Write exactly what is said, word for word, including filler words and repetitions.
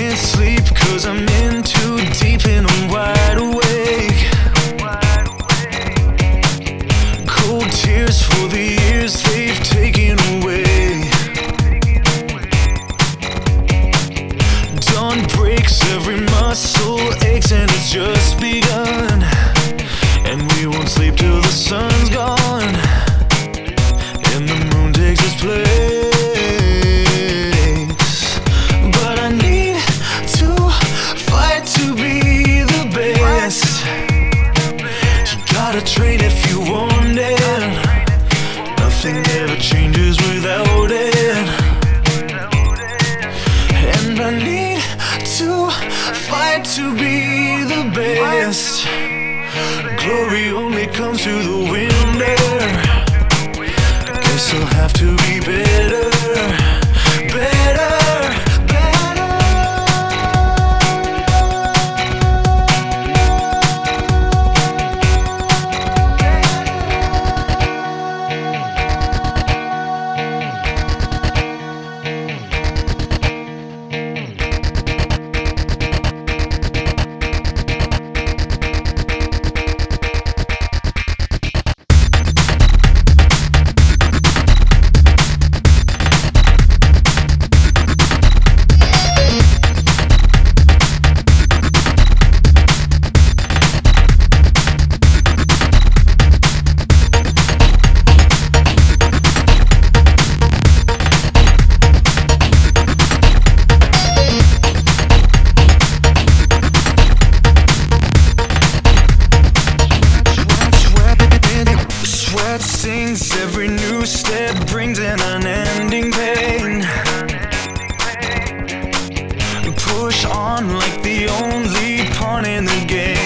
can't sleep 'cause I'm in too deep and I'm wide awake. Cold tears for the years they've taken away. Dawn breaks, every muscle aches, and it's just begun. And we won't sleep till the sun's gone and the moon takes its place. But I need to fight to be the best. You gotta train if you want it. Nothing ever changes without it. And I need to fight to be the best. Glory only comes through the winter. I guess I'll have to be better, better, better. Stings, every new step brings an unending pain. Push on like the only pawn in the game.